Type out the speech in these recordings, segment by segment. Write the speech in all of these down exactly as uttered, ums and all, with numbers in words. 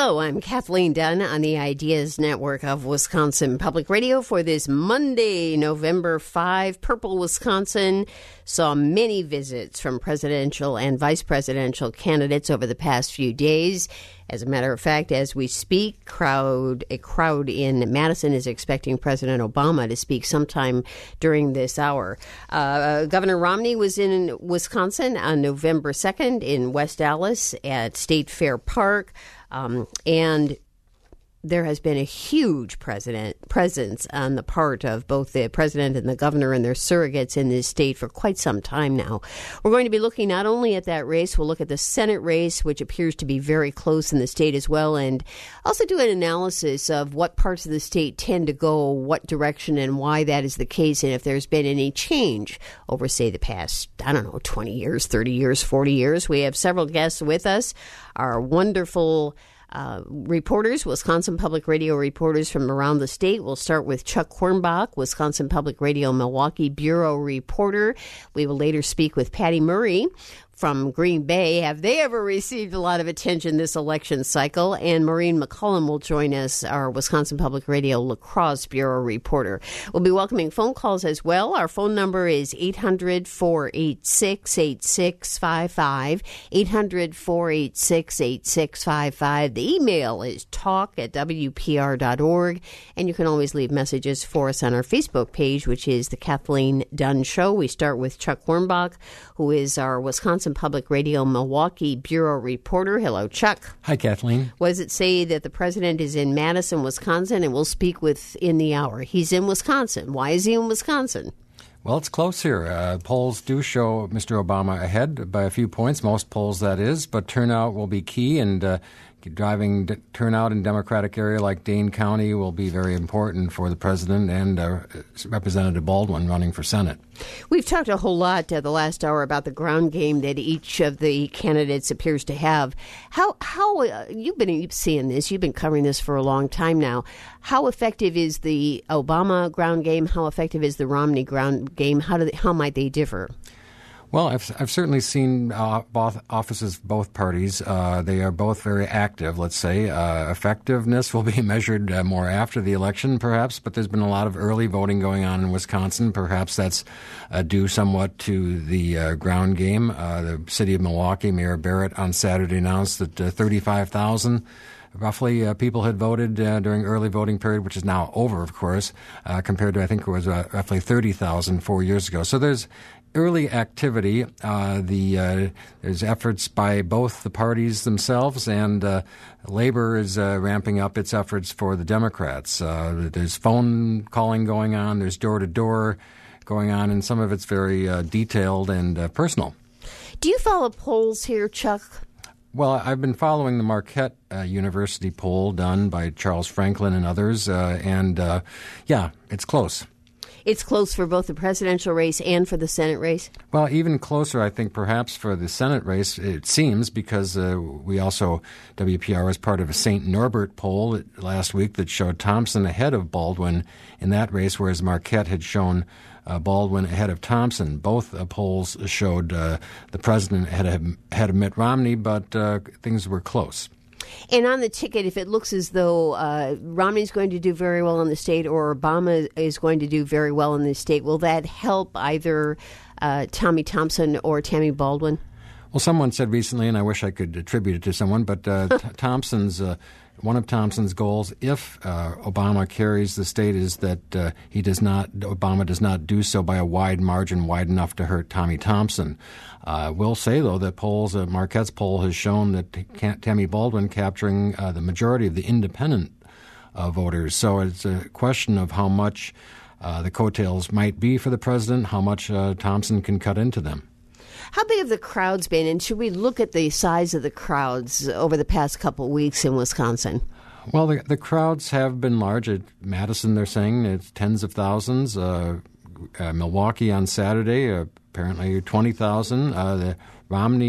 Hello, I'm Kathleen Dunn on the Ideas Network of Wisconsin Public Radio for this Monday, November fifth. Purple Wisconsin saw many visits from presidential and vice presidential candidates over the past few days. As a matter of fact, as we speak, crowd a crowd in Madison is expecting President Obama to speak sometime during this hour. Uh, Governor Romney was in Wisconsin on November second in West Allis at State Fair Park. Um, and there has been a huge president presence on the part of both the president and the governor and their surrogates in this state for quite some time now. We're going to be looking not only at that race, we'll look at the Senate race, which appears to be very close in the state as well, and also do an analysis of what parts of the state tend to go what direction and why that is the case, and if there's been any change over, say, the past, I don't know, twenty years, thirty years, forty years. We have several guests with us, our wonderful Uh, reporters, Wisconsin Public Radio reporters from around the state. We'll start with Chuck Hornbach, Wisconsin Public Radio Milwaukee Bureau reporter. We will later speak with Patty Murray from Green Bay. Have they ever received a lot of attention this election cycle? And Maureen McCullum will join us, our Wisconsin Public Radio La Crosse Bureau reporter. We'll be welcoming phone calls as well. Our phone number is eight hundred, four eight six, eight six five five, eight hundred, four eight six, eight six five five. The email is talk at w p r dot org, and you can always leave messages for us on our Facebook page, which is The Kathleen Dunn Show. We start with Chuck Hornbach, who is our Wisconsin Public Radio Milwaukee Bureau reporter. Hello, Chuck. Hi, Kathleen. What does it say that the president is in Madison, Wisconsin, and we'll speak with in the hour? He's in Wisconsin. Why is he in Wisconsin? Well, it's close here. Uh, polls do show Mister Obama ahead by a few points, most polls that is, but turnout will be key, and uh, driving d- turnout in Democratic area like Dane County will be very important for the president and uh, Representative Baldwin running for Senate. We've talked a whole lot uh, the last hour about the ground game that each of the candidates appears to have. How how uh, you've been seeing this? You've been covering this for a long time now. How effective is the Obama ground game? How effective is the Romney ground game? How do they, how might they differ? Well, I've, I've certainly seen uh, both offices, both parties. Uh, they are both very active, let's say. Uh, effectiveness will be measured uh, more after the election, perhaps, but there's been a lot of early voting going on in Wisconsin. Perhaps that's uh, due somewhat to the uh, ground game. Uh, the city of Milwaukee, Mayor Barrett on Saturday announced that uh, thirty-five thousand roughly uh, people had voted uh, during early voting period, which is now over, of course, uh, compared to, I think it was uh, roughly thirty thousand four years ago. So there's early activity. Uh, the uh, there's efforts by both the parties themselves, and uh, Labor is uh, ramping up its efforts for the Democrats. Uh, there's phone calling going on. There's door-to-door going on, and some of it's very uh, detailed and uh, personal. Do you follow polls here, Chuck? Well, I've been following the Marquette uh, University poll done by Charles Franklin and others, uh, and uh, yeah, it's close. It's close for both the presidential race and for the Senate race? Well, even closer, I think, perhaps for the Senate race, it seems, because uh, we also, W P R was part of a Saint Norbert poll last week that showed Thompson ahead of Baldwin in that race, whereas Marquette had shown uh, Baldwin ahead of Thompson. Both uh, polls showed uh, the president ahead of, ahead of Mitt Romney, but uh, things were close. And on the ticket, if it looks as though uh, Romney's going to do very well in the state or Obama is going to do very well in the state, will that help either uh, Tommy Thompson or Tammy Baldwin? Well, someone said recently, and I wish I could attribute it to someone, but uh, T- Thompson's uh, one of Thompson's goals, if uh, Obama carries the state, is that uh, he does not, Obama does not do so by a wide margin, wide enough to hurt Tommy Thompson. I uh, will say, though, that polls, uh, Marquette's poll has shown that T- Tammy Baldwin capturing uh, the majority of the independent uh, voters. So it's a question of how much uh, the coattails might be for the president, how much uh, Thompson can cut into them. How big have the crowds been, and should we look at the size of the crowds over the past couple of weeks in Wisconsin? Well, the, the crowds have been large. At Madison, they're saying it's tens of thousands. Uh, uh, Milwaukee on Saturday, uh, apparently twenty thousand. Uh, the Romney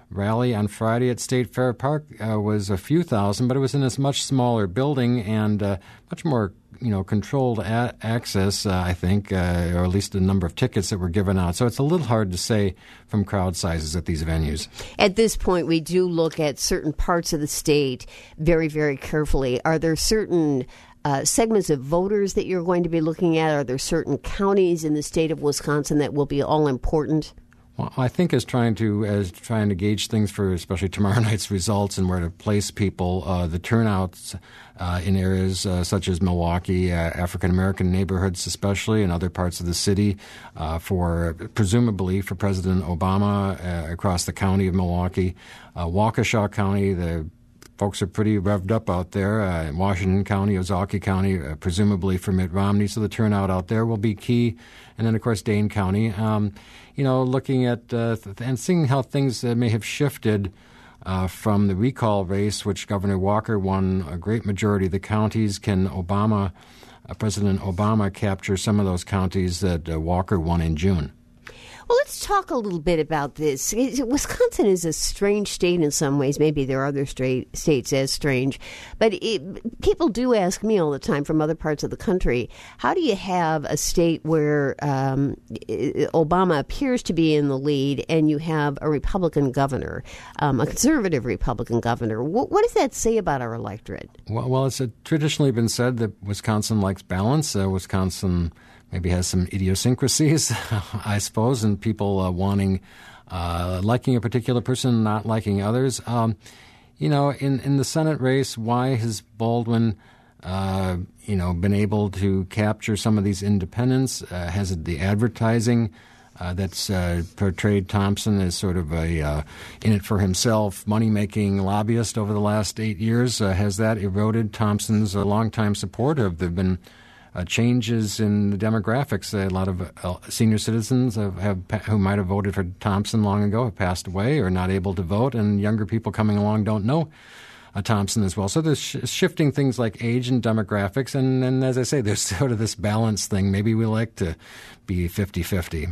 rally on Friday at State Fair Park uh, was a few thousand, but it was in this much smaller building and uh, much more you know, controlled a- access, uh, I think, uh, or at least the number of tickets that were given out. So it's a little hard to say from crowd sizes at these venues. At this point, we do look at certain parts of the state very, very carefully. Are there certain uh, segments of voters that you're going to be looking at? Are there certain counties in the state of Wisconsin that will be all important? Well, I think as trying to as trying to gauge things for especially tomorrow night's results and where to place people, uh, the turnouts uh, in areas uh, such as Milwaukee, uh, African American neighborhoods, especially in other parts of the city, uh, for presumably for President Obama uh, across the county of Milwaukee, uh, Waukesha County, the folks are pretty revved up out there. Uh, in Washington County, Ozaukee County, uh, presumably for Mitt Romney. So the turnout out there will be key. And then, of course, Dane County. Um, you know, looking at uh, th- and seeing how things uh, may have shifted uh, from the recall race, which Governor Walker won a great majority of the counties. Can Obama, uh, President Obama, capture some of those counties that uh, Walker won in June? Well, let's talk a little bit about this. Wisconsin is a strange state in some ways. Maybe there are other straight states as strange. But it, people do ask me all the time from other parts of the country, how do you have a state where um, Obama appears to be in the lead and you have a Republican governor, um, a conservative Republican governor? What, what does that say about our electorate? Well, well it's traditionally been said that Wisconsin likes balance. Uh, Wisconsin maybe has some idiosyncrasies, I suppose, and people uh, wanting, uh, liking a particular person, not liking others. Um, you know, in, in the Senate race, why has Baldwin, uh, you know, been able to capture some of these independents? Uh, has it the advertising uh, that's uh, portrayed Thompson as sort of a uh, in it for himself, money-making lobbyist over the last eight years? Uh, has that eroded Thompson's uh, longtime support? Have there been Uh, changes in the demographics? Uh, a lot of uh, senior citizens have, have who might have voted for Thompson long ago have passed away or not able to vote, and younger people coming along don't know uh, Thompson as well. So there's sh- shifting things like age and demographics, and, and as I say, there's sort of this balance thing. Maybe we like to be fifty-fifty.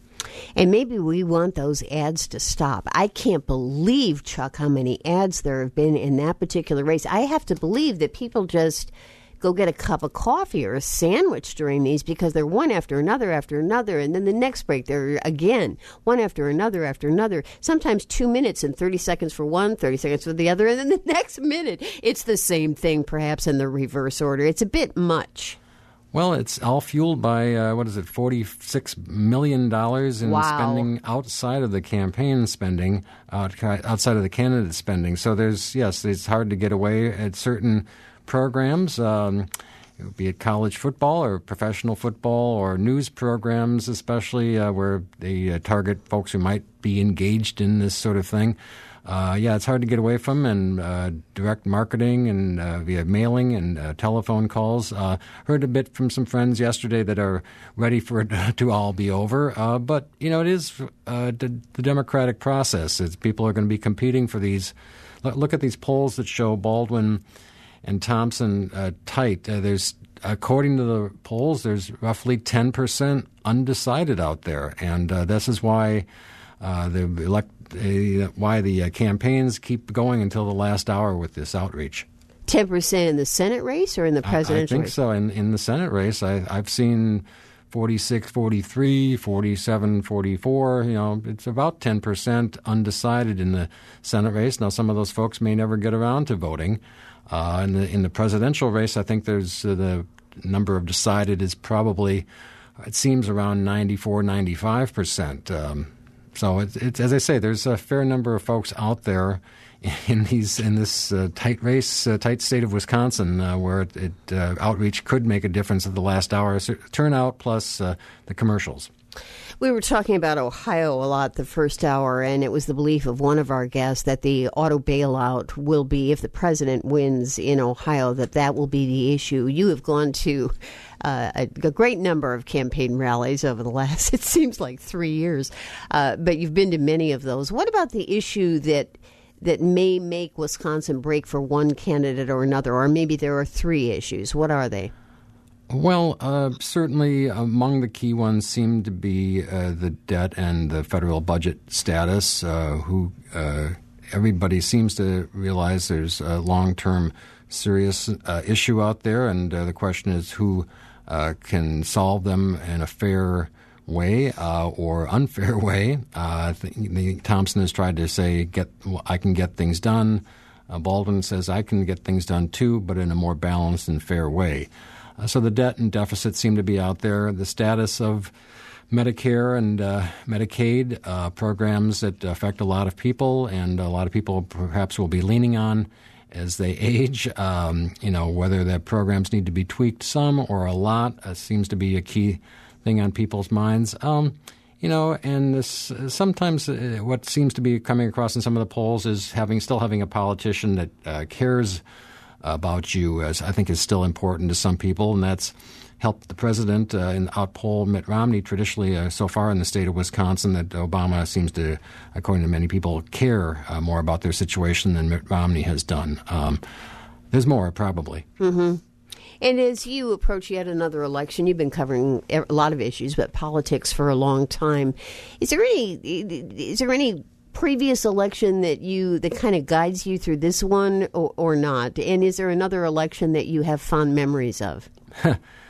And maybe we want those ads to stop. I can't believe, Chuck, how many ads there have been in that particular race. I have to believe that people just go get a cup of coffee or a sandwich during these because they're one after another after another, and then the next break they're again one after another after another, sometimes two minutes and thirty seconds for one, thirty seconds for the other, and then the next minute it's the same thing, perhaps in the reverse order. It's a bit much. Well, it's all fueled by, uh, what is it, forty-six million dollars in wow. spending outside of the campaign spending, uh, outside of the candidate spending. So there's, yes, it's hard to get away at certain programs, um, be it college football or professional football or news programs, especially uh, where they uh, target folks who might be engaged in this sort of thing. Uh, yeah, it's hard to get away from, and uh, direct marketing and uh, via mailing and uh, telephone calls. Uh, heard a bit from some friends yesterday that are ready for it to all be over. Uh, but, you know, it is uh, the, the democratic process. It's, people are going to be competing for these. Look at these polls that show Baldwin and Thompson uh, tight. Uh, there's, according to the polls, there's roughly ten percent undecided out there, and uh, this is why uh, the elect, uh, why the uh, campaigns keep going until the last hour with this outreach. ten percent in the Senate race or in the presidential race? I, I think race? so. In, in the Senate race, I, I've seen forty-six, forty-three, forty-seven, forty-four. You know, it's about ten percent undecided in the Senate race. Now, some of those folks may never get around to voting. Uh, in the in the presidential race, I think there's uh, the number of decided is probably, it seems, around ninety-four, ninety-five percent. Um, so it's, it's, as I say, there's a fair number of folks out there in these in this uh, tight race, uh, tight state of Wisconsin, uh, where it, it uh, outreach could make a difference at the last hour. So turnout plus uh, the commercials. We were talking about Ohio a lot the first hour, and it was the belief of one of our guests that the auto bailout will be, if the president wins in Ohio, that that will be the issue. You have gone to uh, a, a great number of campaign rallies over the last, it seems like three years, uh, but you've been to many of those. What about the issue that that may make Wisconsin break for one candidate or another, or maybe there are three issues? What are they? Well, uh, certainly among the key ones seem to be uh, the debt and the federal budget status. Uh, who uh, everybody seems to realize there's a long-term serious uh, issue out there, and uh, the question is who uh, can solve them in a fair way uh, or unfair way. Uh, I think the, Thompson has tried to say, "Get, well, I can get things done." Uh, Baldwin says, "I can get things done too, but in a more balanced and fair way." Uh, so the debt and deficit seem to be out there. The status of Medicare and uh, Medicaid, uh, programs that affect a lot of people, and a lot of people perhaps will be leaning on as they age. Um, you know, whether the programs need to be tweaked some or a lot uh, seems to be a key thing on people's minds. Um, you know, and this, sometimes uh, what seems to be coming across in some of the polls is having still having a politician that uh, cares about you, as I think is still important to some people, and that's helped the president uh, in outpoll Mitt Romney traditionally uh, so far in the state of Wisconsin, that Obama seems to, according to many people, care uh, more about their situation than Mitt Romney has done. Um, there's more, probably. Mm-hmm. And as you approach yet another election, you've been covering a lot of issues, but politics for a long time. Is there any, is there any previous election that you that kind of guides you through this one, or, or not? And is there another election that you have fond memories of? uh,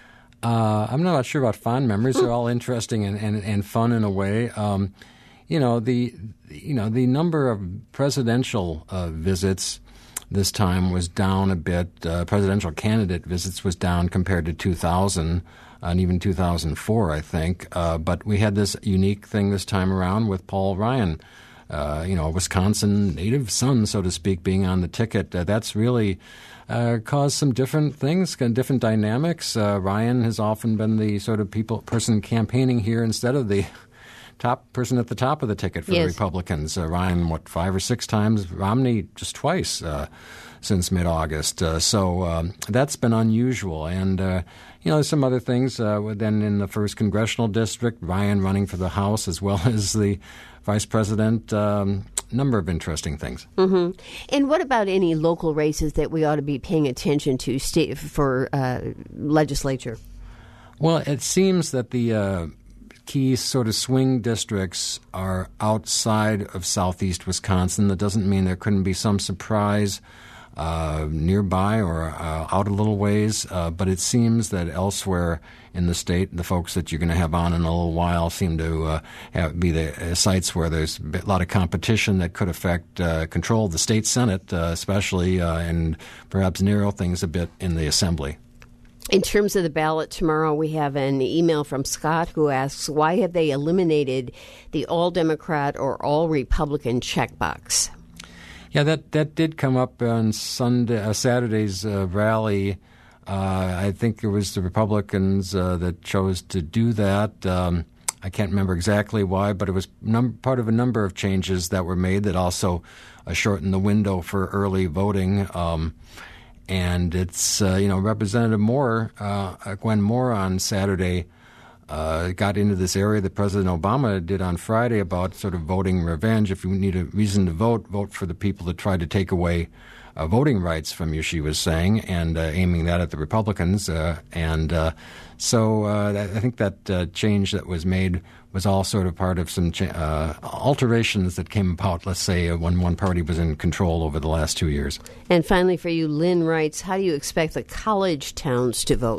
I'm not sure about fond memories. They're all interesting and, and, and fun in a way. Um, you know the you know the number of presidential uh, visits this time was down a bit. Uh, presidential candidate visits was down compared to two thousand. And even two thousand four, I think. Uh, but we had this unique thing this time around with Paul Ryan. Uh, you know, a Wisconsin native son, so to speak, being on the ticket. Uh, that's really uh, caused some different things, different dynamics. Uh, Ryan has often been the sort of people person campaigning here instead of the top person at the top of the ticket for yes. the Republicans. Uh, Ryan, what, five or six times? Romney just twice uh, since mid-August. Uh, so um, that's been unusual. And, uh, you know, there's some other things. Uh, then in the first congressional district, Ryan running for the House as well as the Vice President, um, number of interesting things. Mm-hmm. And what about any local races that we ought to be paying attention to st- for uh, legislature? Well, it seems that the uh, key sort of swing districts are outside of southeast Wisconsin. That doesn't mean there couldn't be some surprise uh, nearby or uh, out a little ways, uh, but it seems that elsewhere in the state, the folks that you're going to have on in a little while seem to uh, have, be the uh, sites where there's a lot of competition that could affect uh, control of the state Senate, uh, especially, uh, and perhaps narrow things a bit in the Assembly. In terms of the ballot tomorrow, we have an email from Scott who asks, why have they eliminated the all-Democrat or all-Republican checkbox? Yeah, that, that did come up on Sunday, uh, Saturday's uh, rally. Uh, I think it was the Republicans uh, that chose to do that. Um, I can't remember exactly why, but it was num- part of a number of changes that were made that also uh, shortened the window for early voting. Um, and it's, uh, you know, Representative Moore, uh, Gwen Moore on Saturday uh, got into this area that President Obama did on Friday about sort of voting revenge. If you need a reason to vote, vote for the people that tried to take away Uh, voting rights from you, she was saying, and uh, aiming that at the Republicans. Uh, and uh, so uh, that, I think that uh, change that was made was all sort of part of some cha- uh, alterations that came about, let's say, uh, when one party was in control over the last two years. And finally for you, Lynn writes, how do you expect the college towns to vote?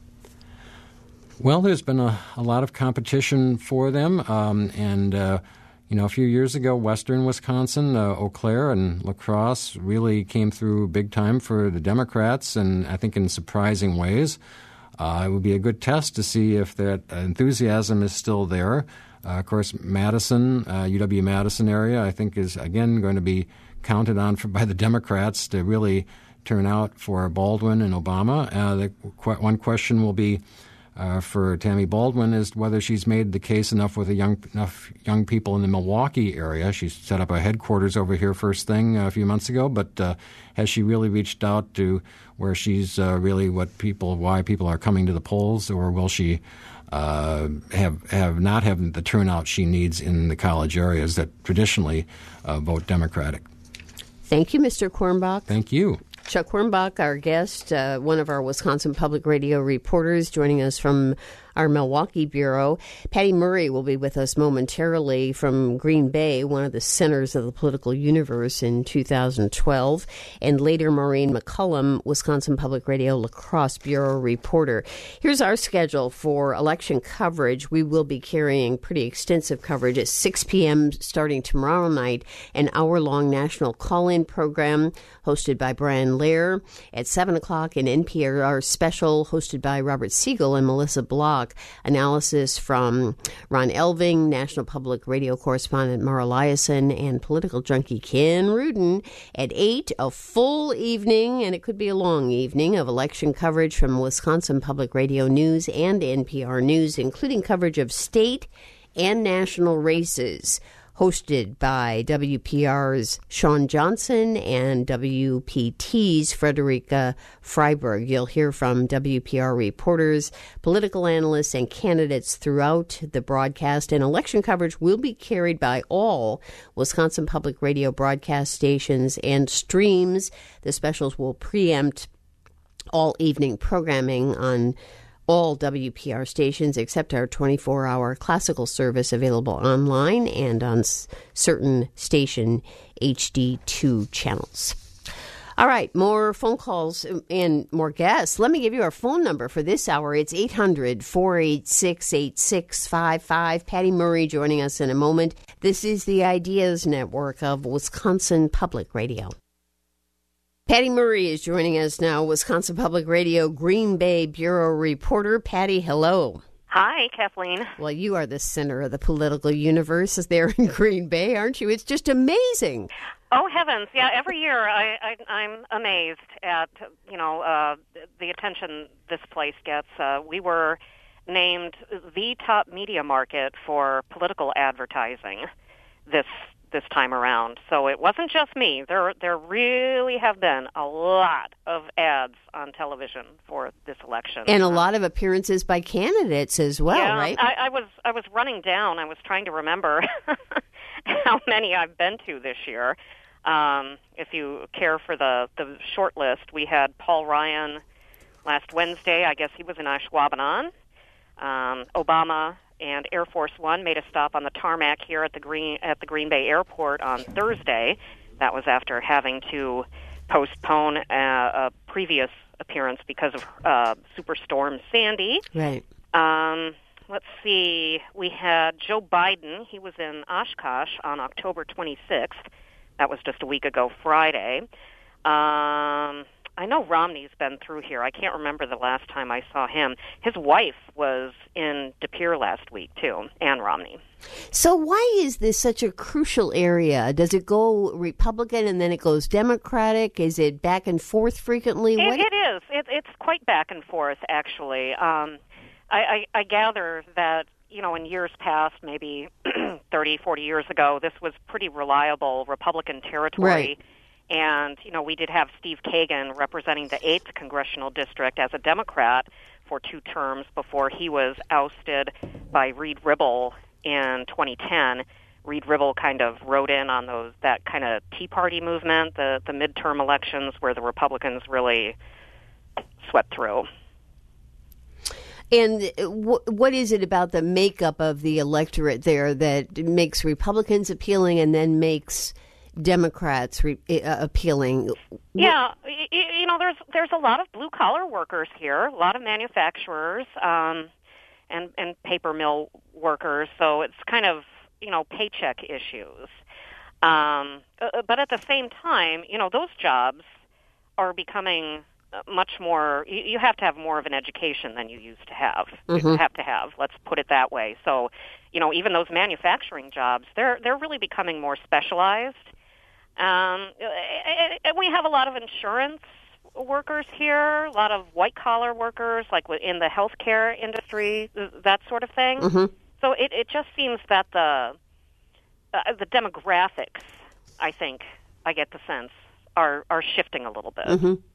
Well, there's been a, a lot of competition for them, um, and uh, You know, a few years ago, western Wisconsin, uh, Eau Claire and La Crosse really came through big time for the Democrats, and I think in surprising ways. Uh, it would be a good test to see if that enthusiasm is still there. Uh, of course, Madison, uh, U W-Madison area, I think is, again, going to be counted on for, by the Democrats to really turn out for Baldwin and Obama. Uh, the qu- one question will be, Uh, for Tammy Baldwin is whether she's made the case enough with a young, enough young people in the Milwaukee area. She's set up a headquarters over here first thing uh, a few months ago, but uh, has she really reached out to where she's uh, really what people, why people are coming to the polls, or will she uh, have have not have the turnout she needs in the college areas that traditionally uh, vote Democratic? Thank you, Mister Cornbach. Thank you. Chuck Hornbach, our guest, uh, one of our Wisconsin Public Radio reporters, joining us from our Milwaukee bureau. Patty Murray will be with us momentarily from Green Bay, one of the centers of the political universe in two thousand twelve. And later, Maureen McCullum, Wisconsin Public Radio La Crosse bureau reporter. Here's our schedule for election coverage. We will be carrying pretty extensive coverage at six p.m. starting tomorrow night, an hour-long national call-in program hosted by Brian Lair. At seven o'clock, an N P R special hosted by Robert Siegel and Melissa Block. Analysis from Ron Elving, National Public Radio correspondent Mara Liasson, and political junkie Ken Rudin. At eight, a full evening, and it could be a long evening, of election coverage from Wisconsin Public Radio News and N P R News, including coverage of state and national races, hosted by W P R's Sean Johnson and W P T's Frederica Freiberg. You'll hear from W P R reporters, political analysts, and candidates throughout the broadcast. And election coverage will be carried by all Wisconsin Public Radio broadcast stations and streams. The specials will preempt all evening programming on all W P R stations except our twenty-four hour classical service available online and on s- certain station H D two channels. All right, more phone calls and more guests. Let me give you our phone number for this hour. It's eight hundred, four eight six, eight six five five. Patty Murray joining us in a moment. This is the Ideas Network of Wisconsin Public Radio. Patty Murray is joining us now, Wisconsin Public Radio Green Bay Bureau reporter. Patty, hello. Hi, Kathleen. Well, you are the center of the political universe there in Green Bay, aren't you? It's just amazing. Oh, heavens. Yeah, every year I, I, I'm amazed at, you know, uh, the attention this place gets. Uh, we were named the top media market for political advertising this this time around. So it wasn't just me. There there really have been a lot of ads on television for this election. And a lot of appearances by candidates as well, yeah, right? I, I was I was running down. I was trying to remember how many I've been to this year. Um, if you care for the, the short list, we had Paul Ryan last Wednesday. I guess he was in Ashwaubenon. Um, Obama and Air Force One made a stop on the tarmac here at the Green at the Green Bay Airport on Thursday. That was after having to postpone a, a previous appearance because of uh, Superstorm Sandy. Right. Um, let's see. We had Joe Biden. He was in Oshkosh on October twenty-sixth. That was just a week ago Friday. Um, I know Romney's been through here. I can't remember the last time I saw him. His wife was in De Pere last week, too, Ann Romney. So why is this such a crucial area? Does it go Republican and then it goes Democratic? Is it back and forth frequently? It, What- it is. It, it's quite back and forth, actually. Um, I, I, I gather that, you know, in years past, maybe thirty, forty years ago, this was pretty reliable Republican territory. Right. And, you know, we did have Steve Kagan representing the eighth Congressional District as a Democrat for two terms before he was ousted by Reed Ribble in twenty ten. Reed Ribble kind of rode in on those that kind of Tea Party movement, the, the midterm elections where the Republicans really swept through. And w- what is it about the makeup of the electorate there that makes Republicans appealing and then makes Democrats re- uh, appealing? Yeah, you, you know, there's there's a lot of blue collar workers here, a lot of manufacturers, um, and and paper mill workers. So it's kind of, you know, paycheck issues. Um, but at the same time, you know, those jobs are becoming much more. You, you have to have more of an education than you used to have. Mm-hmm. You have to have. Let's put it that way. So, you know, even those manufacturing jobs, they're they're really becoming more specialized. Um, and we have a lot of insurance workers here, a lot of white-collar workers, like in the healthcare industry, that sort of thing. Mm-hmm. So it, it just seems that the uh, the demographics, I think, I get the sense, are, are shifting a little bit. Mm-hmm.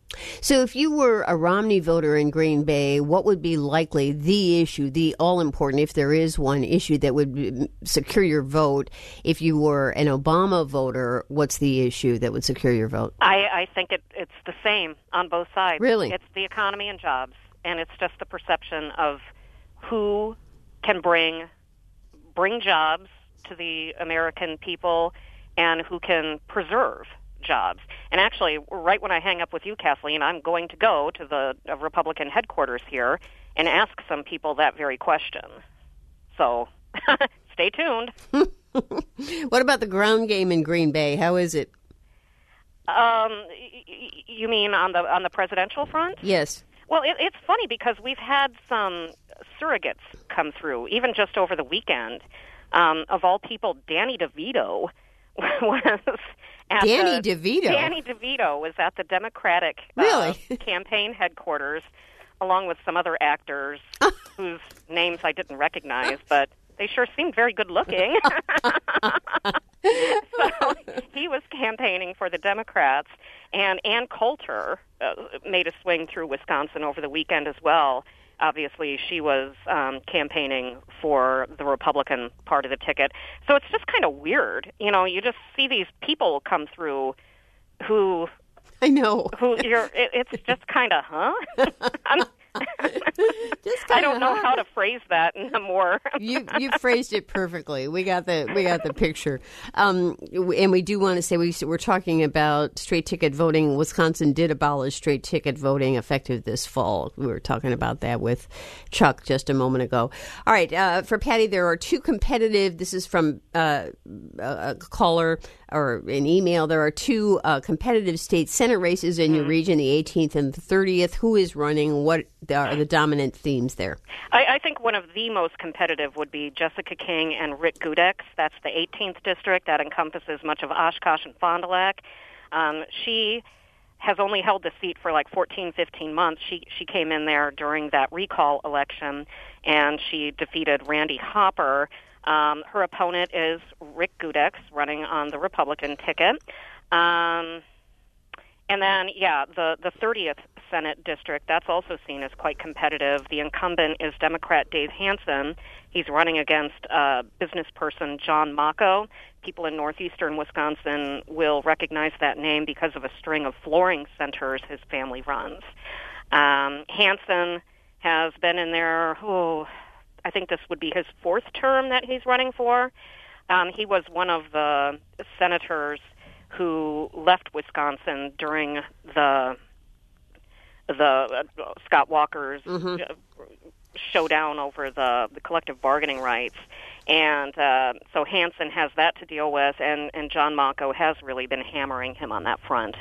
So if you were a Romney voter in Green Bay, what would be likely the issue, the all-important, if there is one issue that would secure your vote? If you were an Obama voter, what's the issue that would secure your vote? I, I think it, it's the same on both sides. Really? It's the economy and jobs, and it's just the perception of who can bring bring jobs to the American people and who can preserve jobs. And actually, right when I hang up with you, Kathleen, I'm going to go to the uh, Republican headquarters here and ask some people that very question. So stay tuned. What about the ground game in Green Bay? How is it? Um, y- you mean on the on the presidential front? Yes. Well, it, it's funny because we've had some surrogates come through, even just over the weekend. Um, of all people, Danny DeVito was at Danny the, DeVito? Danny DeVito was at the Democratic really? uh, campaign headquarters, along with some other actors whose names I didn't recognize, but they sure seemed very good looking. So he was campaigning for the Democrats, and Ann Coulter uh, made a swing through Wisconsin over the weekend as well. Obviously, she was um, campaigning for the Republican part of the ticket. So it's just kind of weird. You know, you just see these people come through who... I know. Who you're? It, it's just kind of, huh? I'm, just I don't know hard. how to phrase that in a more. you you phrased it perfectly. We got the we got the picture. Um, and we do want to say we we're talking about straight ticket voting. Wisconsin did abolish straight ticket voting effective this fall. We were talking about that with Chuck just a moment ago. All right, uh, for Patty, there are two competitive. This is from uh, a caller or an email. There are two uh, competitive state senate races in your Mm-hmm. region, the eighteenth and the thirtieth. Who is running? What are the dominant themes there? I, I think one of the most competitive would be Jessica King and Rick Gudex. That's the eighteenth district. That encompasses much of Oshkosh and Fond du Lac. Um, she has only held the seat for like fourteen, fifteen months. She she came in there during that recall election, and she defeated Randy Hopper. Um, her opponent is Rick Gudex, running on the Republican ticket. Um, and then, yeah, the, the thirtieth Senate district, that's also seen as quite competitive. The incumbent is Democrat Dave Hansen. He's running against uh, business person John Mocco. People in northeastern Wisconsin will recognize that name because of a string of flooring centers his family runs. Um, Hansen has been in there, oh, I think this would be his fourth term that he's running for. Um, he was one of the senators who left Wisconsin during the the uh, Scott Walker's mm-hmm. showdown over the, the collective bargaining rights. And uh, so Hansen has that to deal with, and, and John Mocco has really been hammering him on that front.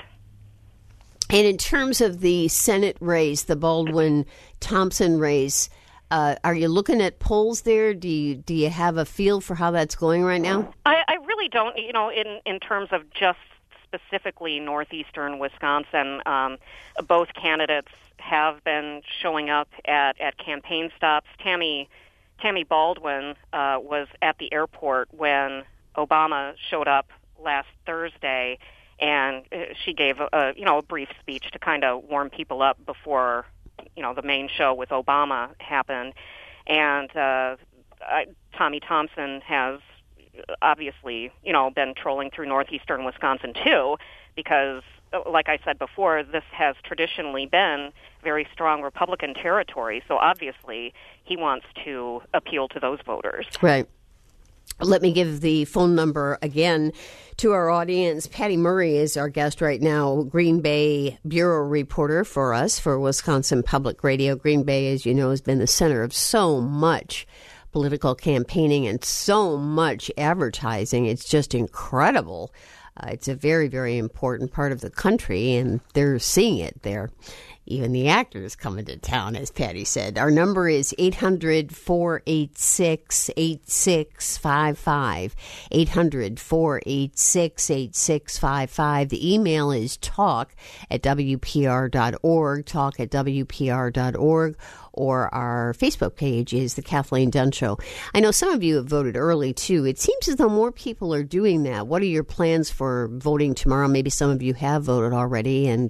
And in terms of the Senate race, the Baldwin-Thompson race, uh, are you looking at polls there? Do you do you have a feel for how that's going right now? I, I really don't, you know, in, in terms of just specifically northeastern Wisconsin, um, both candidates have been showing up at, at campaign stops. Tammy Tammy Baldwin uh, was at the airport when Obama showed up last Thursday, and she gave a, a you know a brief speech to kind of warm people up before you know the main show with Obama happened. And uh, I, Tommy Thompson has obviously, you know, been trolling through northeastern Wisconsin too, because, like I said before, this has traditionally been very strong Republican territory. So obviously, he wants to appeal to those voters. Right. Let me give the phone number again to our audience. Patty Murray is our guest right now, Green Bay bureau reporter for us for Wisconsin Public Radio. Green Bay, as you know, has been the center of so much political campaigning and so much advertising. It's just incredible. Uh, it's a very, very important part of the country, and they're seeing it there. Even the actors coming to town, as Patty said. Our number is eight hundred, four eight six, eight six five five. eight hundred, four eight six, eight six five five. The email is talk at W P R dot org, talk at W P R dot org. Or our Facebook page is The Kathleen Dunn Show. I know some of you have voted early, too. It seems as though more people are doing that. What are your plans for voting tomorrow? Maybe some of you have voted already, and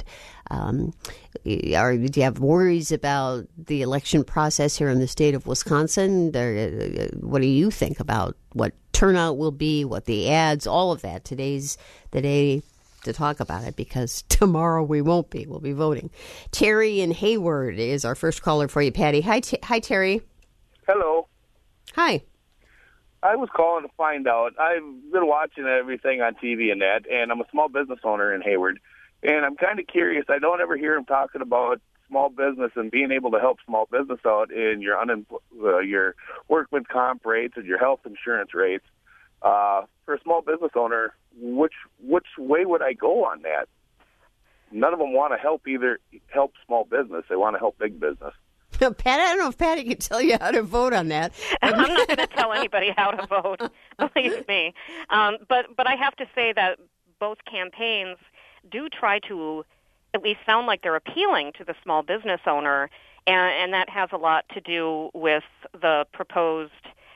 Um, are, do you have worries about the election process here in the state of Wisconsin? There, what do you think about what turnout will be, what the ads, all of that? Today's the day to talk about it, because tomorrow we won't be. We'll be voting. Terry in Hayward is our first caller for you, Patty. Hi, T- hi, Terry. Hello. Hi. I was calling to find out. I've been watching everything on T V and that, and I'm a small business owner in Hayward. And I'm kind of curious. I don't ever hear him talking about small business and being able to help small business out in your unempl- uh, your workman's comp rates and your health insurance rates. Uh, for a small business owner, which which way would I go on that? None of them want to help either help small business. They want to help big business. Pat, I don't know if Patty can tell you how to vote on that. I'm not going to tell anybody how to vote, believe me. Um, but but I have to say that both campaigns do try to at least sound like they're appealing to the small business owner, and, and that has a lot to do with the proposed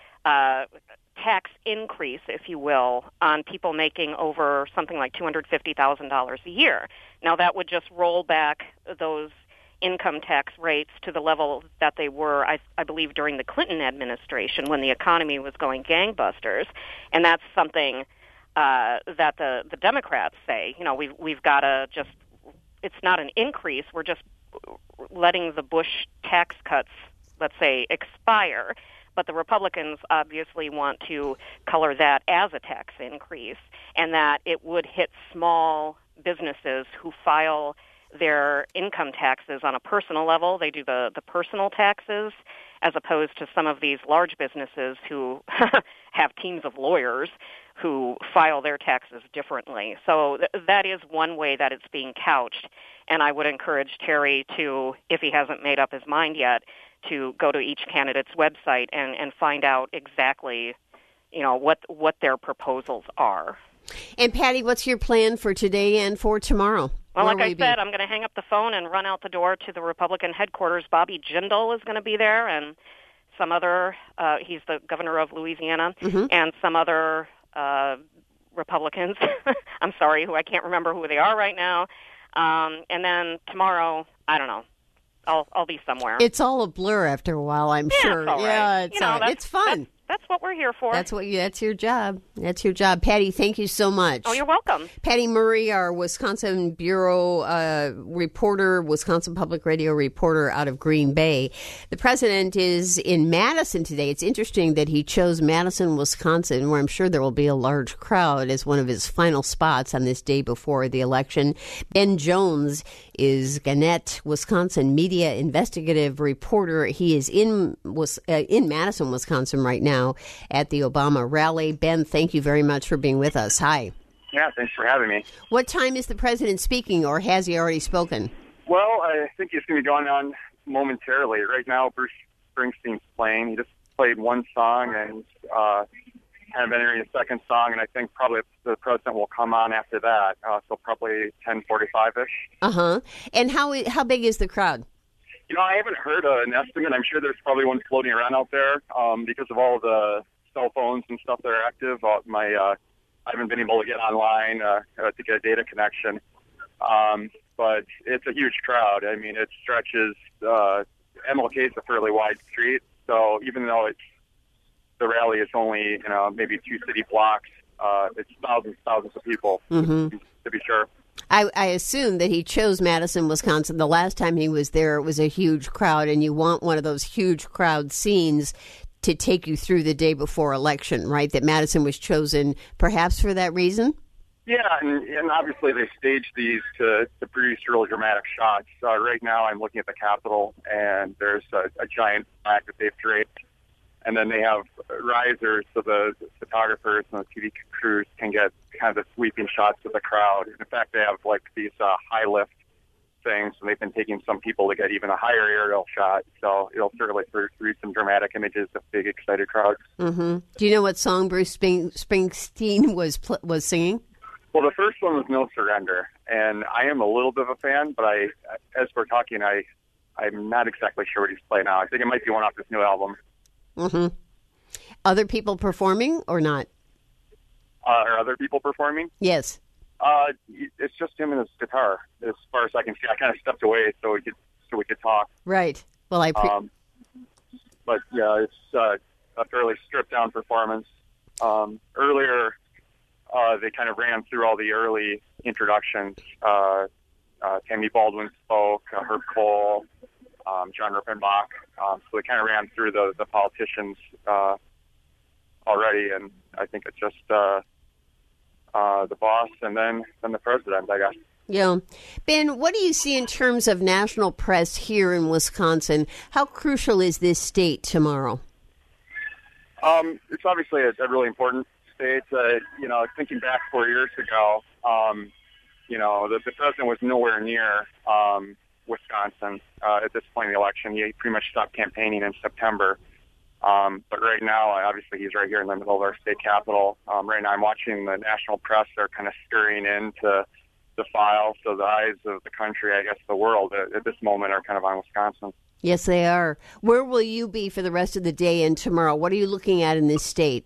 uh, tax increase, if you will, on people making over something like two hundred fifty thousand dollars a year. Now, that would just roll back those income tax rates to the level that they were, I, I believe, during the Clinton administration when the economy was going gangbusters. And that's something uh, that the, the Democrats say, you know, we've, we've got to just, it's not an increase, we're just letting the Bush tax cuts, let's say, expire. But the Republicans obviously want to color that as a tax increase, and that it would hit small businesses who file their income taxes on a personal level. They do the, the personal taxes, as opposed to some of these large businesses who have teams of lawyers who file their taxes differently. So th- that is one way that it's being couched. And I would encourage Terry to, if he hasn't made up his mind yet, to go to each candidate's website and, and find out exactly, you know, what what their proposals are. And Patty, what's your plan for today and for tomorrow? Well, Where like I will said, be? I'm going to hang up the phone and run out the door to the Republican headquarters. Bobby Jindal is going to be there, and some other, uh, he's the governor of Louisiana, mm-hmm. and some other uh, Republicans, I'm sorry, who I can't remember who they are right now. Um, and then tomorrow, I don't know. I'll I'll be somewhere. It's all a blur after a while, I'm yeah, sure. It's all right. Yeah, it's you know, all right. It's fun. That's, that's what we're here for. That's what you. That's your job. That's your job, Patty. Thank you so much. Oh, you're welcome. Patty Murray, our Wisconsin Bureau uh, reporter, Wisconsin Public Radio reporter out of Green Bay. The president is in Madison today. It's interesting that he chose Madison, Wisconsin, where I'm sure there will be a large crowd, as one of his final spots on this day before the election. Ben Jones is Gannett, Wisconsin media investigative reporter. He is in was uh, in Madison, Wisconsin right now at the Obama rally. Ben, thank you very much for being with us. Hi. Yeah, thanks for having me. What time is the president speaking, or has he already spoken? Well, I think he's going to be going on momentarily. Right now, Bruce Springsteen's playing. He just played one song and uh, kind of entering a second song, and I think probably the president will come on after that, uh, so probably ten forty-five-ish. Uh-huh. And how how big is the crowd? You know, I haven't heard uh, an estimate. I'm sure there's probably one floating around out there um, because of all the cell phones and stuff that are active. Uh, my uh, I haven't been able to get online uh, uh, to get a data connection. Um, but it's a huge crowd. I mean, it stretches, uh, M L K is a fairly wide street, so even though it's the rally is only, you know, maybe two city blocks, uh, it's thousands thousands of people, mm-hmm. to be sure. I, I assume that he chose Madison, Wisconsin. The last time he was there, it was a huge crowd, and you want one of those huge crowd scenes to take you through the day before election, right? That Madison was chosen perhaps for that reason? Yeah, and, and obviously they stage these to, to produce really dramatic shots. Uh, right now I'm looking at the Capitol, and there's a, a giant flag that they've draped, and then they have risers so the photographers and the T V crews can get kind of the sweeping shots of the crowd. In fact, they have like these uh, high lift things, and they've been taking some people to get even a higher aerial shot. So it'll certainly produce some dramatic images of big, excited crowds. Mm-hmm. Do you know what song Bruce Spring- Springsteen was pl- was singing? Well, the first one was No Surrender, and I am a little bit of a fan, but I, as we're talking, I, I'm not exactly sure what he's playing now. I think it might be one off this new album. Mm-hmm. Other people performing or not? Uh, are other people performing? Yes. Uh, it's just him and his guitar, as far as I can see. I kind of stepped away so we could so we could talk. Right. Well, I. Pre- um, but yeah, it's uh, a fairly stripped down performance. Um, earlier, uh, they kind of ran through all the early introductions. Uh, uh, Tammy Baldwin spoke, uh, Herb Cole, um, John Rippenbach. Um, so they kind of ran through the the politicians uh, already, and I think it's just uh, uh, the boss and then then the president, I guess. Yeah. Ben, what do you see in terms of national press here in Wisconsin? How crucial is this state tomorrow? Um, it's obviously a, a really important state. Uh, you know, thinking back four years ago, um, you know, the, the president was nowhere near um, Wisconsin uh, at this point in the election. He pretty much stopped campaigning in September. Um, but right now, obviously, he's right here in the middle of our state capital. Um, right now, I'm watching the national press. They're kind of scurrying into the file, so the eyes of the country, I guess the world at, at this moment, are kind of on Wisconsin. Yes, they are. Where will you be for the rest of the day and tomorrow? What are you looking at in this state?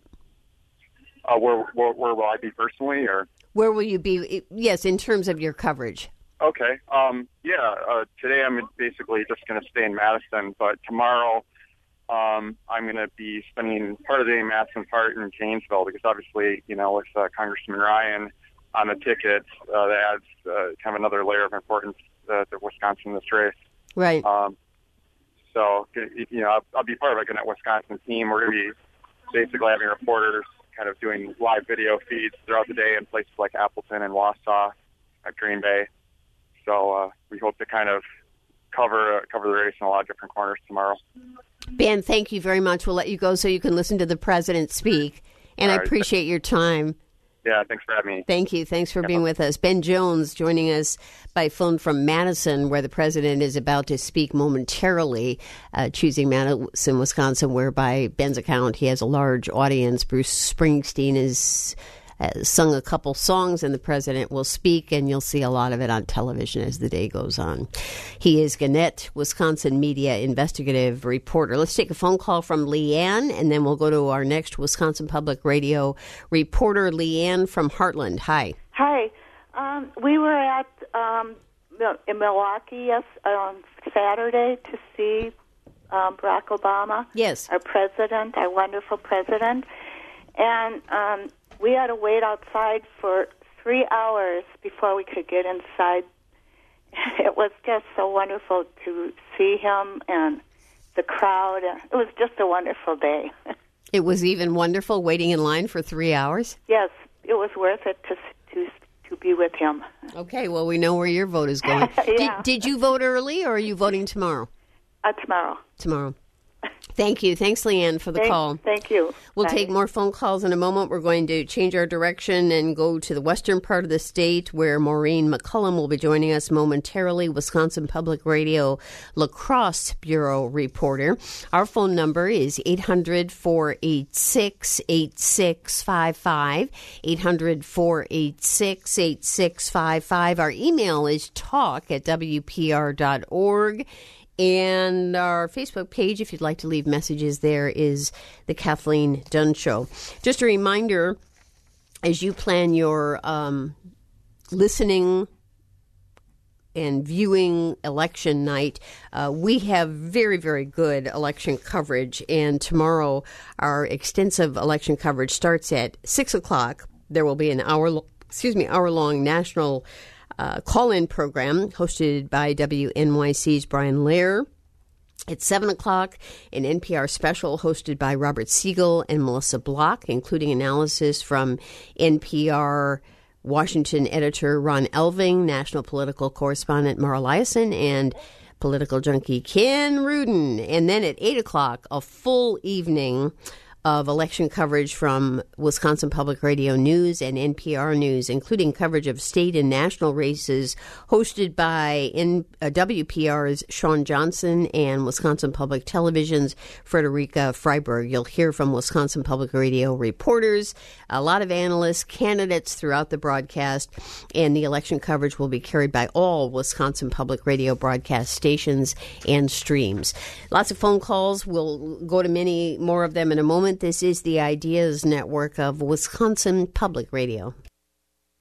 Uh, where, where, where will I be personally, or where will you be? Yes, in terms of your coverage. Okay. Um, yeah. Uh, today I'm basically just going to stay in Madison, but tomorrow um, I'm going to be spending part of the day in Madison, part in Janesville, because obviously, you know, with uh, Congressman Ryan on the ticket, uh, that adds uh, kind of another layer of importance uh, to Wisconsin in this race. Right. Um, so, you know, I'll, I'll be part of like, a Connect Wisconsin team. We're going to be basically having reporters kind of doing live video feeds throughout the day in places like Appleton and Wausau, at Green Bay. So uh, we hope to kind of cover uh, cover the race in a lot of different corners tomorrow. Ben, thank you very much. We'll let you go so you can listen to the president speak. And All I right. appreciate your time. Yeah, thanks for having me. Thank you. Thanks for being with us. Ben Jones joining us by phone from Madison, where the president is about to speak momentarily, uh, choosing Madison, Wisconsin, where by Ben's account he has a large audience. Bruce Springsteen is uh, sung a couple songs, and the president will speak, and you'll see a lot of it on television as the day goes on. He is Gannett, Wisconsin media investigative reporter. Let's take a phone call from Leanne, and then we'll go to our next Wisconsin Public Radio reporter, Leanne from Heartland. Hi. Hi. Um, we were at um, in Milwaukee yes, on Saturday to see um, Barack Obama. Yes. Our president, our wonderful president. And um, we had to wait outside for three hours before we could get inside. It was just so wonderful to see him and the crowd. It was just a wonderful day. It was even wonderful waiting in line for three hours? Yes, it was worth it to to to be with him. Okay, well, we know where your vote is going. Yeah. did, did you vote early, or are you voting tomorrow? Uh, tomorrow. Tomorrow. Thank you. Thanks, Leanne, for the thank, call. Thank you. We'll Bye. take more phone calls in a moment. We're going to change our direction and go to the western part of the state, where Maureen McCullum will be joining us momentarily, Wisconsin Public Radio La Crosse Bureau reporter. Our phone number is eight hundred, four eight six, eight six five five, eight hundred, four eight six, eight six five five. Our email is talk at w p r dot org. And our Facebook page, if you'd like to leave messages there, is The Kathleen Dunn Show. Just a reminder, as you plan your um, listening and viewing election night, uh, we have very, very good election coverage. And tomorrow, our extensive election coverage starts at six o'clock. There will be an hour, excuse me, hour-long national Uh, call-in program hosted by W N Y C's Brian Lair. At seven o'clock, an N P R special hosted by Robert Siegel and Melissa Block, including analysis from N P R Washington editor Ron Elving, national political correspondent Mara Liasson, and political junkie Ken Rudin. And then at eight o'clock, a full evening of election coverage from Wisconsin Public Radio News and N P R News, including coverage of state and national races, hosted by N- uh, W P R's Sean Johnson and Wisconsin Public Television's Frederica Freiberg. You'll hear from Wisconsin Public Radio reporters, a lot of analysts, candidates throughout the broadcast, and the election coverage will be carried by all Wisconsin Public Radio broadcast stations and streams. Lots of phone calls. We'll go to many more of them in a moment. This is the Ideas Network of Wisconsin Public Radio.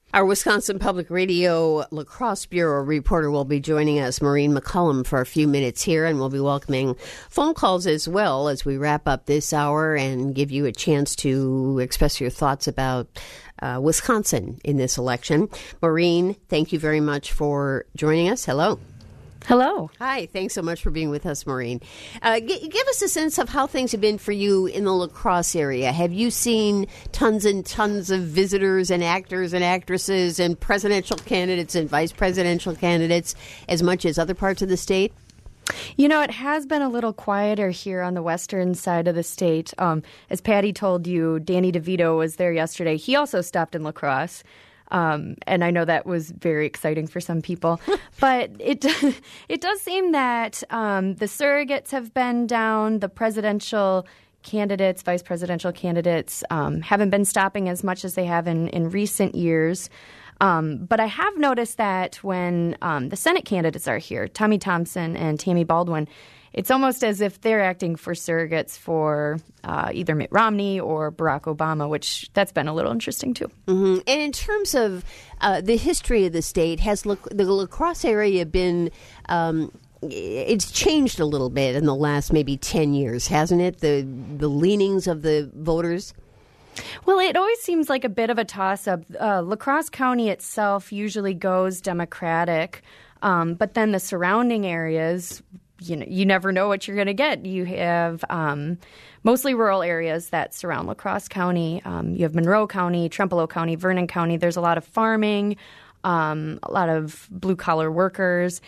Our Wisconsin Public Radio La Crosse Bureau reporter will be joining us, Maureen McCullum, for a few minutes here, and we'll be welcoming phone calls as well as we wrap up this hour and give you a chance to express your thoughts about uh, Wisconsin in this election. Maureen, thank you very much for joining us. Hello. Hello. Hi. Thanks so much for being with us, Maureen. Uh, g- give us a sense of how things have been for you in the La Crosse area. Have you seen tons and tons of visitors and actors and actresses and presidential candidates and vice presidential candidates as much as other parts of the state? You know, it has been a little quieter here on the western side of the state. Um, as Patty told you, Danny DeVito was there yesterday. He also stopped in La Crosse. Um, and I know that was very exciting for some people. But it it does seem that um, the surrogates have been down. The presidential candidates, vice presidential candidates, um, haven't been stopping as much as they have in, in recent years. Um, but I have noticed that when um, the Senate candidates are here, Tommy Thompson and Tammy Baldwin, it's almost as if they're acting for surrogates for uh, either Mitt Romney or Barack Obama, which that's been a little interesting, too. Mm-hmm. And in terms of uh, the history of the state, has La- the La Crosse area been um, it's changed a little bit in the last maybe ten years, hasn't it? The, the leanings of the voters? Well, it always seems like a bit of a toss-up. Uh, La Crosse County itself usually goes Democratic, um, but then the surrounding areas, you know, you never know what you're going to get. You have um, mostly rural areas that surround La Crosse County. Um, you have Monroe County, Trempealeau County, Vernon County. There's a lot of farming, um, a lot of blue-collar workers.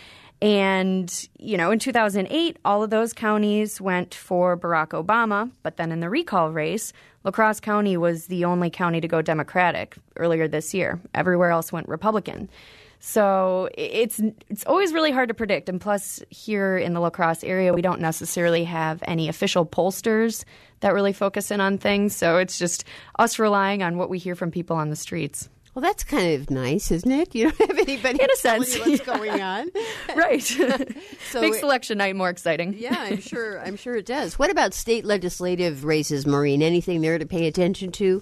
And, you know, in two thousand eight, all of those counties went for Barack Obama. But then in the recall race, La Crosse County was the only county to go Democratic earlier this year. Everywhere else went Republican. So it's it's always really hard to predict. And plus, here in the La Crosse area, we don't necessarily have any official pollsters that really focus in on things. So it's just us relying on what we hear from people on the streets. Well, that's kind of nice, isn't it? You don't have anybody in a telling sense, you what's yeah. going on, right? So makes it, election night more exciting. Yeah, I'm sure. I'm sure it does. What about state legislative races, Maureen? Anything there to pay attention to?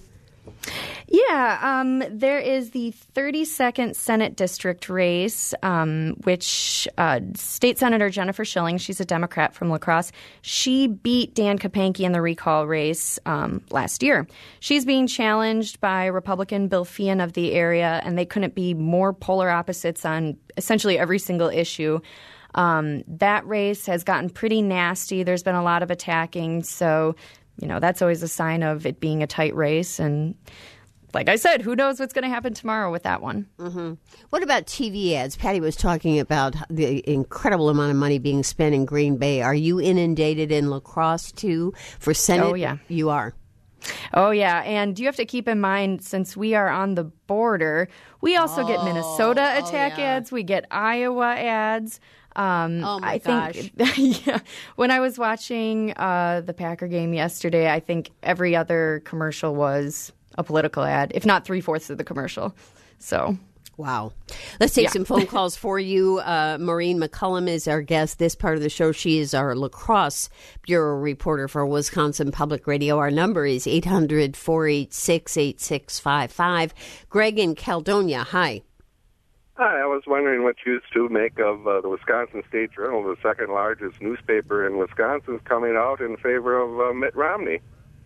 Yeah, um, there is the thirty-second Senate district race, um, which uh, State Senator Jennifer Schilling, she's a Democrat from La Crosse, she beat Dan Kapanke in the recall race um, last year. She's being challenged by Republican Bill Feehan of the area, and they couldn't be more polar opposites on essentially every single issue. Um, that race has gotten pretty nasty. There's been a lot of attacking, so you know, that's always a sign of it being a tight race. And like I said, who knows what's going to happen tomorrow with that one. Mm-hmm. What about T V ads? Patty was talking about the incredible amount of money being spent in Green Bay. Are you inundated in La Crosse, too, for Senate? Oh, yeah. You are. Oh, yeah. And you have to keep in mind, since we are on the border, we also oh, get Minnesota attack oh, yeah. ads. We get Iowa ads. Um, oh, my I gosh. think, yeah, when I was watching uh, the Packer game yesterday, I think every other commercial was a political ad, if not three-fourths of the commercial. So... Wow. Let's take yeah. some phone calls for you. Uh, Maureen McCullum is our guest this part of the show. She is our La Crosse Bureau reporter for Wisconsin Public Radio. Our number is eight hundred, four eight six, eight six five five. Greg in Caledonia, hi. Hi, I was wondering what you to make of uh, the Wisconsin State Journal, the second largest newspaper in Wisconsin, is coming out in favor of uh, Mitt Romney.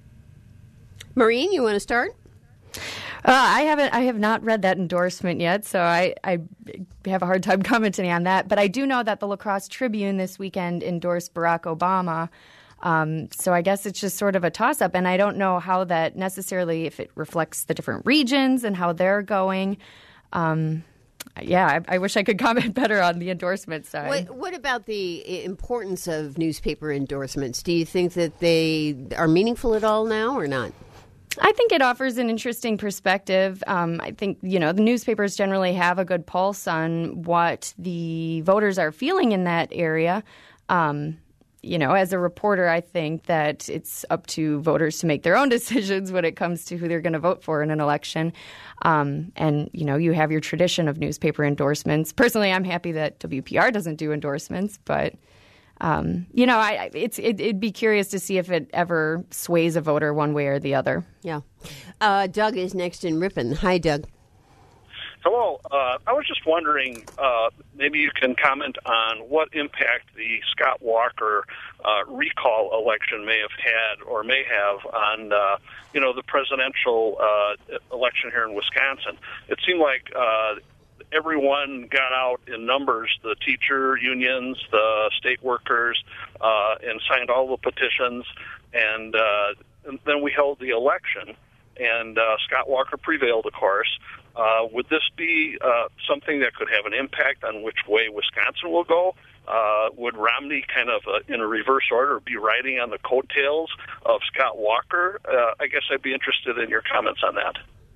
Maureen, you want to start? Uh, I haven't. I have not read that endorsement yet, so I, I have a hard time commenting on that. But I do know that the La Crosse Tribune this weekend endorsed Barack Obama. Um, so I guess it's just sort of a toss-up, and I don't know how that necessarily, if it reflects the different regions and how they're going. Um, yeah, I, I wish I could comment better on the endorsement side. What, what about the importance of newspaper endorsements? Do you think that they are meaningful at all now or not? I think it offers an interesting perspective. Um, I think, you know, the newspapers generally have a good pulse on what the voters are feeling in that area. Um, you know, as a reporter, I think that it's up to voters to make their own decisions when it comes to who they're going to vote for in an election. Um, and, you know, you have your tradition of newspaper endorsements. Personally, I'm happy that W P R doesn't do endorsements, but... Um, you know, I, it's it, it'd be curious to see if it ever sways a voter one way or the other. Yeah. Uh, Doug is next in Ripon. Hi, Doug. Hello. Uh, I was just wondering, uh, maybe you can comment on what impact the Scott Walker uh, recall election may have had or may have on, uh, you know, the presidential uh, election here in Wisconsin. It seemed like uh, everyone got out in numbers, the teacher unions, the state workers, uh, and signed all the petitions, and, uh, and then we held the election, and uh, Scott Walker prevailed, of course. Uh, would this be uh, something that could have an impact on which way Wisconsin will go? Uh, would Romney kind of, uh, in a reverse order, be riding on the coattails of Scott Walker? Uh, I guess I'd be interested in your comments on that.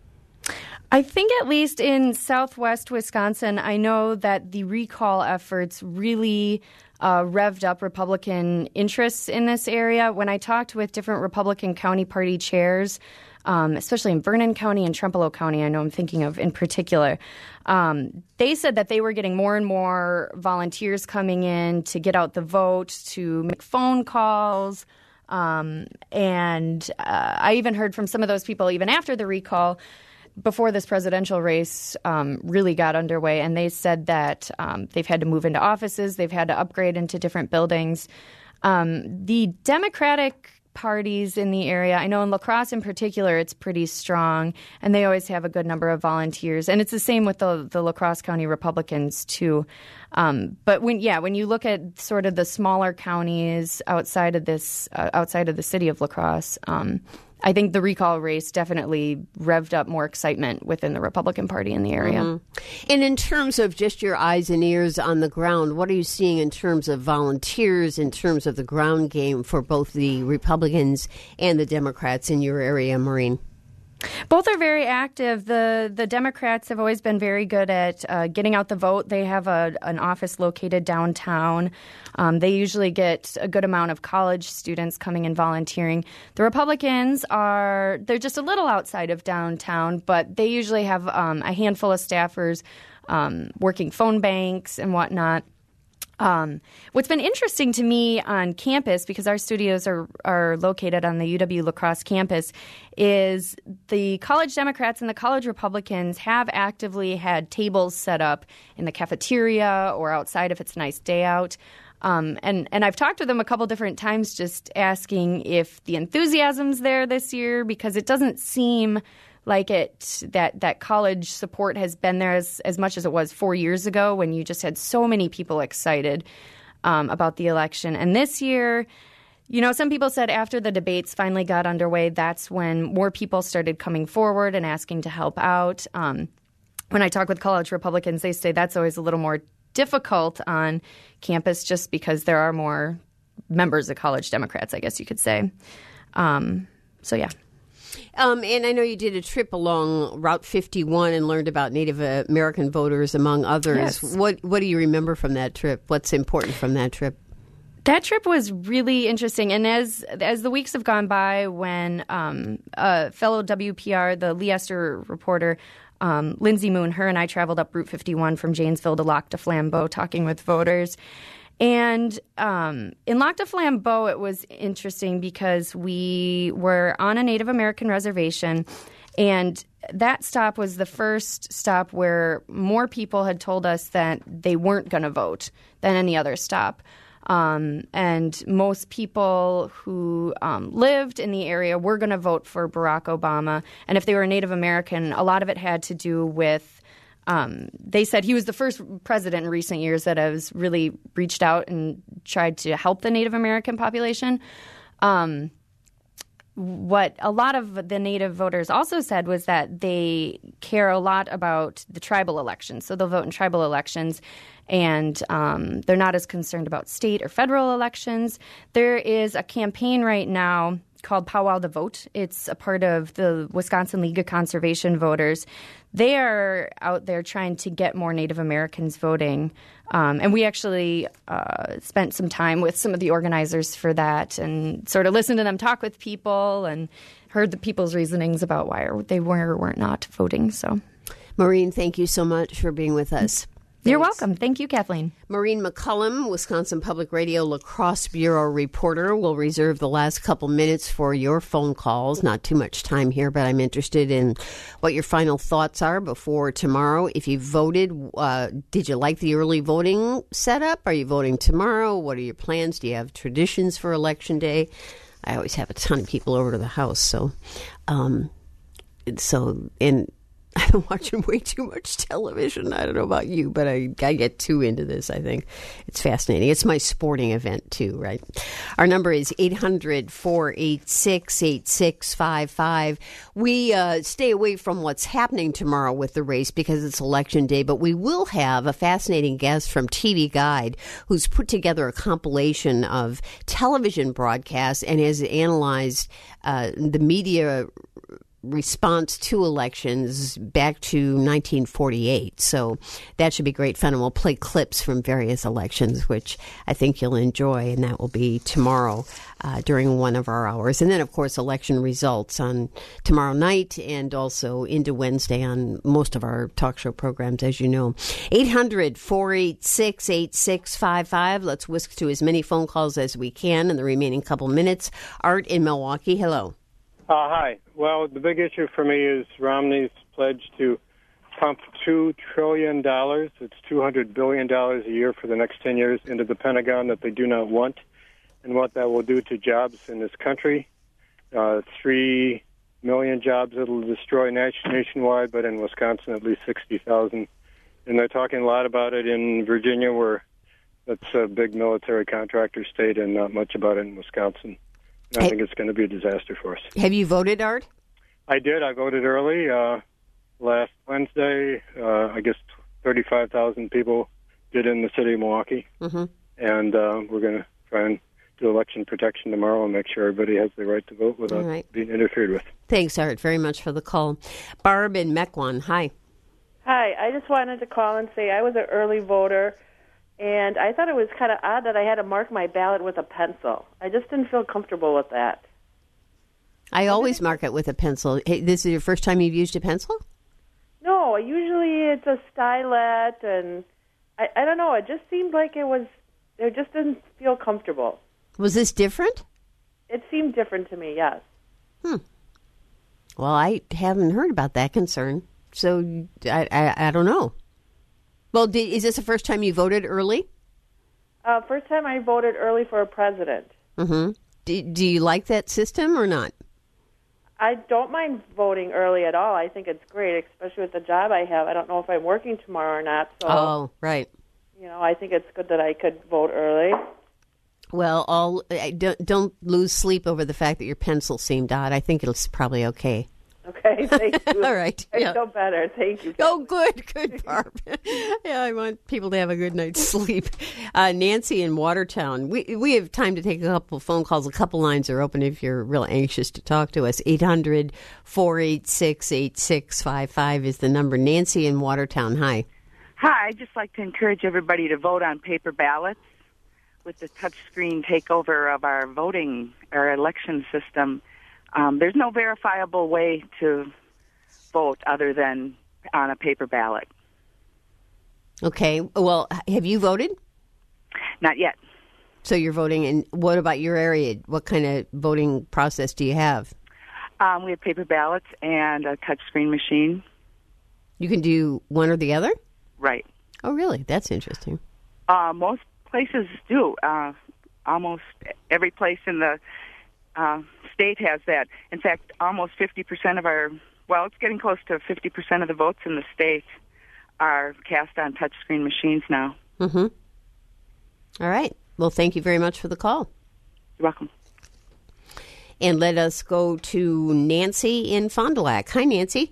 I think at least in southwest Wisconsin, I know that the recall efforts really uh, revved up Republican interests in this area. When I talked with different Republican county party chairs, Um, especially in Vernon County and Trempealeau County, I know I'm thinking of in particular, um, they said that they were getting more and more volunteers coming in to get out the vote, to make phone calls. Um, and uh, I even heard from some of those people, even after the recall, before this presidential race um, really got underway, and they said that um, they've had to move into offices, they've had to upgrade into different buildings. Um, the Democratic parties in the area, I know in La Crosse in particular, it's pretty strong, and they always have a good number of volunteers. And it's the same with the, the La Crosse County Republicans, too. Um, but when, yeah, when you look at sort of the smaller counties outside of this, uh, outside of the city of La Crosse, um, I think the recall race definitely revved up more excitement within the Republican Party in the area. Mm-hmm. And in terms of just your eyes and ears on the ground, what are you seeing in terms of volunteers, in terms of the ground game for both the Republicans and the Democrats in your area, Maureen? Both are very active. The the Democrats have always been very good at uh, getting out the vote. They have a, an office located downtown. Um, they usually get a good amount of college students coming and volunteering. The Republicans are, they're just a little outside of downtown, but they usually have um, a handful of staffers um, working phone banks and whatnot. Um, what's been interesting to me on campus, because our studios are, are located on the U W La Crosse campus, is the college Democrats and the college Republicans have actively had tables set up in the cafeteria or outside if it's a nice day out. Um, and, and I've talked to them a couple different times just asking if the enthusiasm's there this year, because it doesn't seem like it that that college support has been there as, as much as it was four years ago when you just had so many people excited um, about the election. And this year, you know, some people said after the debates finally got underway, that's when more people started coming forward and asking to help out. Um, when I talk with college Republicans, they say that's always a little more difficult on campus just because there are more members of college Democrats, I guess you could say. Um, so, yeah. Um, and I know you did a trip along Route fifty-one and learned about Native American voters, among others. Yes. What What do you remember from that trip? What's important from that trip? That trip was really interesting. And as as the weeks have gone by, when um, a fellow W P R, the Lee Esther reporter, um, Lindsay Moon, her and I traveled up Route fifty-one from Janesville to Lac du Flambeau talking with voters. And um, in Lac du Flambeau, it was interesting because we were on a Native American reservation, and that stop was the first stop where more people had told us that they weren't going to vote than any other stop. Um, and most people who um, lived in the area were going to vote for Barack Obama. And if they were Native American, a lot of it had to do with Um, they said he was the first president in recent years that has really reached out and tried to help the Native American population. Um, what a lot of the Native voters also said was that they care a lot about the tribal elections. So they'll vote in tribal elections, and um, they're not as concerned about state or federal elections. There is a campaign right now called Powwow the Vote. It's a part of the Wisconsin League of Conservation Voters. They are out there trying to get more Native Americans voting. Um, and we actually uh, spent some time with some of the organizers for that and sort of listened to them talk with people and heard the people's reasonings about why they were or weren't not voting. So, Maureen, thank you so much for being with us. You're welcome. Thank you, Kathleen. Maureen McCullum, Wisconsin Public Radio La Crosse Bureau reporter, will reserve the last couple minutes for your phone calls. Not too much time here, but I'm interested in what your final thoughts are before tomorrow. If you voted, uh, did you like the early voting setup? Are you voting tomorrow? What are your plans? Do you have traditions for Election Day? I always have a ton of people over to the house, so, um, so, and I've been watching way too much television. I don't know about you, but I, I get too into this, I think. It's fascinating. It's my sporting event, too, right? Our number is eight hundred, four eight six, eight six five five. We uh, stay away from what's happening tomorrow with the race because it's Election Day, but we will have a fascinating guest from T V Guide who's put together a compilation of television broadcasts and has analyzed uh, the media response to elections back to nineteen forty-eight. So that should be great fun. And we'll play clips from various elections, which I think you'll enjoy. And that will be tomorrow uh, during one of our hours. And then, of course, election results on tomorrow night and also into Wednesday on most of our talk show programs, as you know. eight hundred, four eight six, eight six five five. Let's whisk to as many phone calls as we can in the remaining couple minutes. Art in Milwaukee. Hello. Uh, hi. Well, the big issue for me is Romney's pledge to pump two trillion dollars. It's two hundred billion dollars a year for the next ten years into the Pentagon that they do not want, and what that will do to jobs in this country. Uh, three million jobs it will destroy nation- nationwide, but in Wisconsin at least sixty thousand. And they're talking a lot about it in Virginia, where that's a big military contractor state, and not much about it in Wisconsin. I hey, think it's going to be a disaster for us. Have you voted, Art? I did. I voted early uh, last Wednesday. Uh, I guess thirty-five thousand people did in the city of Milwaukee. Mm-hmm. And uh, we're going to try and do election protection tomorrow and make sure everybody has the right to vote without right. being interfered with. Thanks, Art, very much for the call. Barb in Mequon, hi. Hi. I just wanted to call and say I was an early voter. And I thought it was kind of odd that I had to mark my ballot with a pencil. I just didn't feel comfortable with that. I always mark it with a pencil. Hey, this is your first time you've used a pencil? No, usually it's a stylet, and I, I don't know. It just seemed like it was, it just didn't feel comfortable. Was this different? It seemed different to me, yes. Hmm. Well, I haven't heard about that concern, so I, I, I don't know. Well, did, is this the first time you voted early? Uh, first time I voted early for a president. Mm-hmm. Do, do you like that system or not? I don't mind voting early at all. I think it's great, especially with the job I have. I don't know if I'm working tomorrow or not. So, oh, right. You know, I think it's good that I could vote early. Well, I'll, don't, don't lose sleep over the fact that your pencil seemed odd. I think it's probably okay. Okay, thank you. All right. I yeah. feel better. Thank you. Oh, good, good, Barb. yeah, I want people to have a good night's sleep. Uh, Nancy in Watertown. We we have time to take a couple phone calls. A couple lines are open if you're real anxious to talk to us. eight hundred, four eight six, eight six five five is the number. Nancy in Watertown. Hi. Hi. I'd just like to encourage everybody to vote on paper ballots. With the touchscreen takeover of our voting, our election system, Um, there's no verifiable way to vote other than on a paper ballot. Okay. Well, have you voted? Not yet. So you're voting, and what about your area? What kind of voting process do you have? Um, we have paper ballots and a touchscreen machine. You can do one or the other? Right. Oh, really? That's interesting. Uh, most places do. Uh, almost every place in the Uh, state has that. In fact, almost fifty percent of our, well, it's getting close to fifty percent of the votes in the state are cast on touchscreen machines now. Mm-hmm. All right. Well, thank you very much for the call. You're welcome. And let us go to Nancy in Fond du Lac. Hi, Nancy.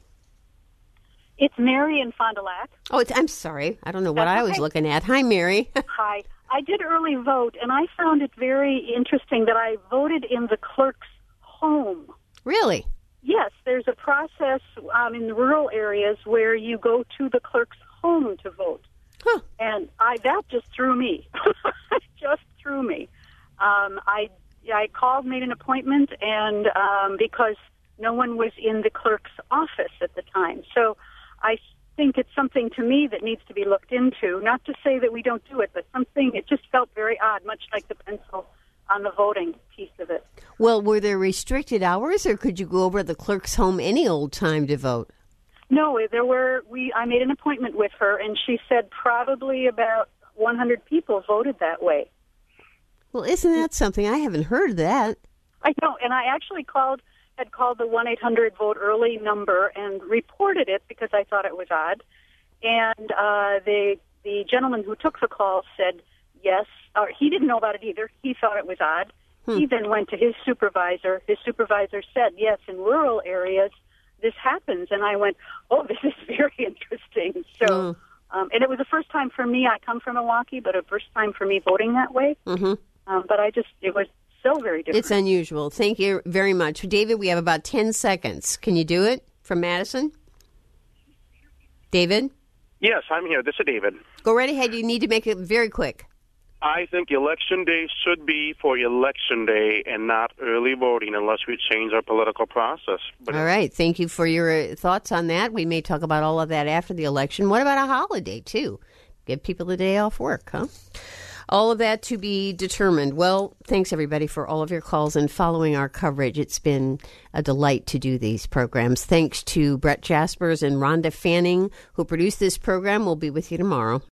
It's Mary in Fond du Lac. Oh, it's, I'm sorry. I don't know what That's I was okay. looking at. Hi, Mary. Hi. I did early vote, and I found it very interesting that I voted in the clerk's home. Really? Yes. There's a process um, in the rural areas where you go to the clerk's home to vote. Huh. And I that just threw me. just threw me. Um, I I called, made an appointment, and um, because no one was in the clerk's office at the time. So I think it's something to me that needs to be looked into. Not to say that we don't do it, but something, it just felt very odd, much like the pencil on the voting piece of it. Well, were there restricted hours, or could you go over to the clerk's home any old time to vote? No, there were, we, I made an appointment with her, and she said probably about one hundred people voted that way. Well, isn't that something? I haven't heard of that. I know, and I actually called, had called the one eight hundred vote early number and reported it because I thought it was odd. And uh, the the gentleman who took the call said yes. Or he didn't know about it either. He thought it was odd. Hmm. He then went to his supervisor. His supervisor said, yes, in rural areas this happens. And I went, oh, this is very interesting. So, mm. um, and it was the first time for me. I come from Milwaukee, but a first time for me voting that way. Mm-hmm. Um, but I just, it was so very different. It's unusual. Thank you very much. David, we have about ten seconds. Can you do it from Madison? David? Yes, I'm here. This is David. Go right ahead. You need to make it very quick. I think Election Day should be for Election Day and not early voting unless we change our political process. But all right. Thank you for your thoughts on that. We may talk about all of that after the election. What about a holiday, too? Give people a day off work, huh? All of that to be determined. Well, thanks, everybody, for all of your calls and following our coverage. It's been a delight to do these programs. Thanks to Brett Jaspers and Rhonda Fanning, who produced this program. We'll be with you tomorrow.